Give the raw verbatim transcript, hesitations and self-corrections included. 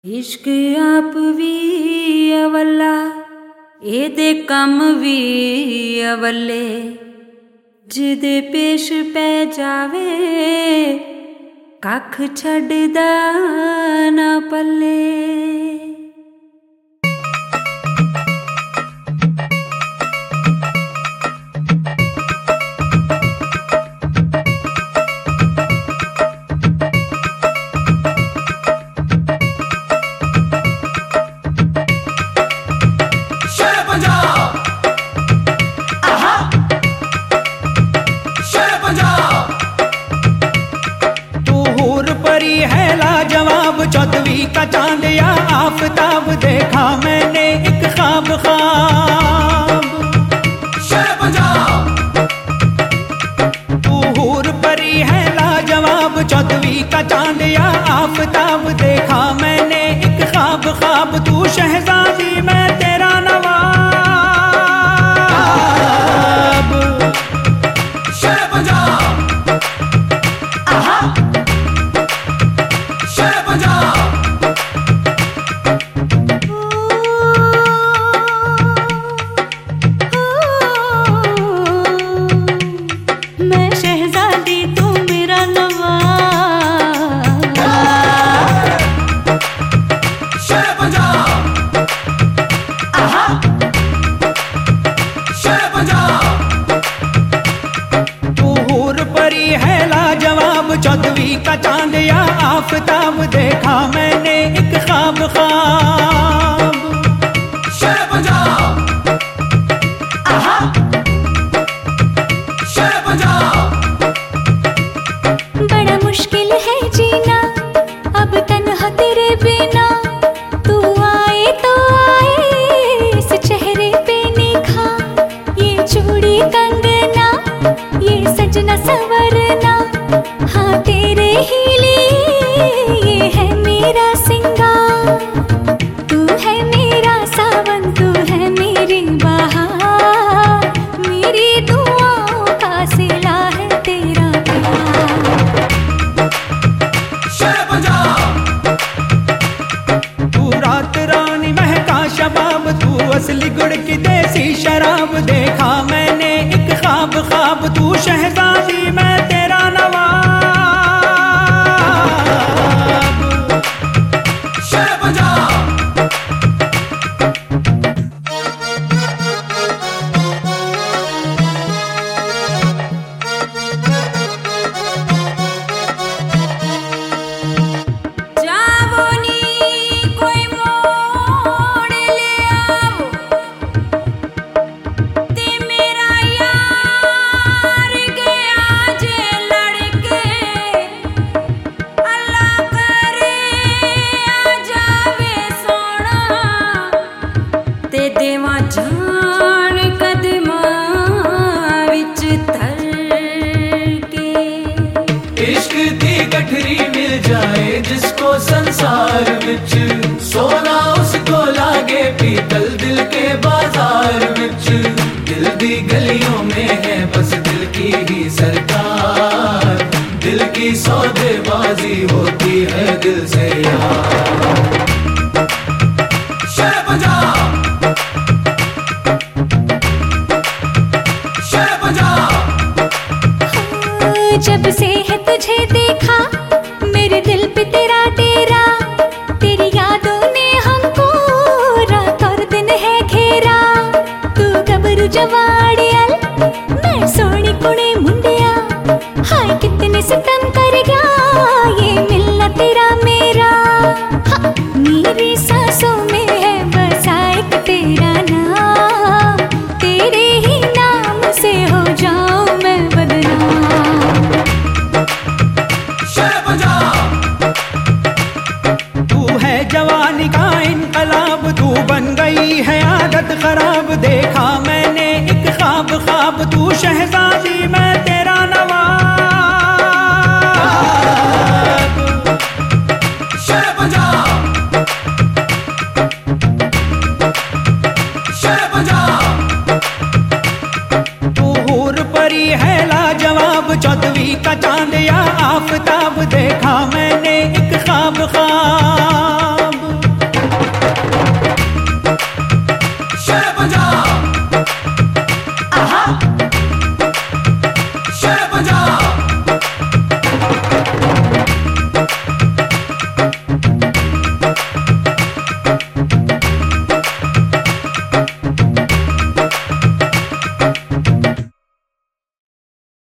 इश्क आप भी अवला एदे कम भी अवले जिदे पेश पै जावे कख छड्डदा ना पल्ले। है लाजवाब चौदवी का चांद या आफताब देखा मैंने एक ख्वाब ख्वाब तू हूर परी है लाजवाब चौदवी का चांद या आफताब देखा मैंने एक ख्वाब ख्वाब तू शहजादी मैं तेरा नवाब। चौदवी का चांद या आफताब देखा मैंने एक ख्वाब ख्वाब। बड़ा मुश्किल है जीना अब तन्हा तेरे बिना तू आए तो आए इस चेहरे पे निखार ये चूड़ी कंगना ये सजना संवरना हाँ तेरे ही लिए ये है मेरा सिंगार। तू है मेरा सावन तू है मेरी बहार मेरी दुआओं का सिला है तेरा प्यार। तू रात रानी महका शबाब तू असली गुड़ की देसी शराब देखा मैंने एक ख्वाब ख्वाब तू शहजादी मैं तेरा नवाब। देवा जान कदमा विच धर के इश्क दी गठरी मिल जाए जिसको संसार विच सोना उसको लागे पीतल दिल के बाजार विच दिल दी गलियों में है बस दिल की ही सरकार दिल की सौदेबाजी होती है दिल से यार। जब से है तुझे देखा मेरे दिल पे तेरा डेरा तेरी यादों ने हमको रात और दिन है घेरा तू गबरू जवाड़ियल मैं सोनी कुड़े मुंडिया हाय कितने सितम कर गया ये मिलना तेरा मेरा हाँ, मेरी सांसों में है बसा एक तेरा नाम तेरे ही नाम से हो जाऊं मैं बदनाम। तू है जवानी का इनकलाब तू बन गई है आदत खराब देखा मैंने एक ख्वाब ख्वाब तू शहजादी मैं